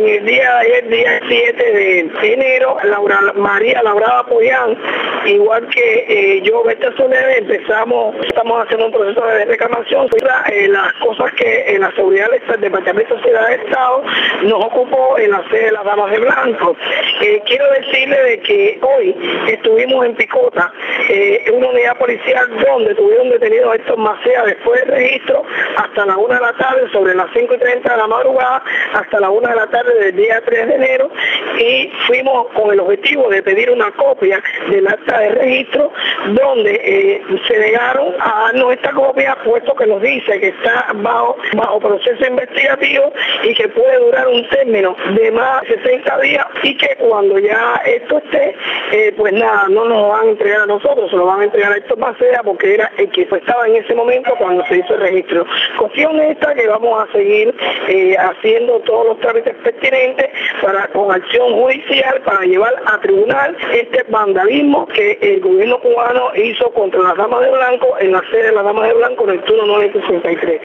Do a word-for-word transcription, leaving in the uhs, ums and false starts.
en el día de ayer, día siete de enero, Laura María Labrada Pollán, igual que eh, yo, Berta Soler, empezamos, estamos haciendo un proceso de reclamación sobre eh, las cosas que en la seguridad del Departamento de Seguridad del Estado nos ocupó en la sede de las Damas de Blanco. Eh, quiero decirle de que hoy estuvimos en Picota, eh, una unidad policial donde tuvieron detenidos a Héctor Macea después del registro hasta la una de la tarde, sobre las cinco y treinta de la madrugada, hasta la una de la tarde del día tres de enero, y fuimos con el objetivo de pedir una copia del acta de registro, donde eh, se negaron a darnos esta copia, puesto que nos dice que está bajo, bajo proceso investigativo y que puede durar un término de más de sesenta días, y que cuando ya esto esté, eh, pues nada, no nos lo van a entregar a nosotros, se lo van a entregar a Héctor Macea, porque era el que estaba en ese momento cuando se hizo el registro. Cuestión esta que vamos a seguir eh, haciendo todos los trámites pertinentes para, con acción judicial, para llevar a tribunal este vandalismo que el gobierno cubano hizo contra las Damas de Blanco en la sede de las Damas de Blanco en el turno nueve sesenta y tres.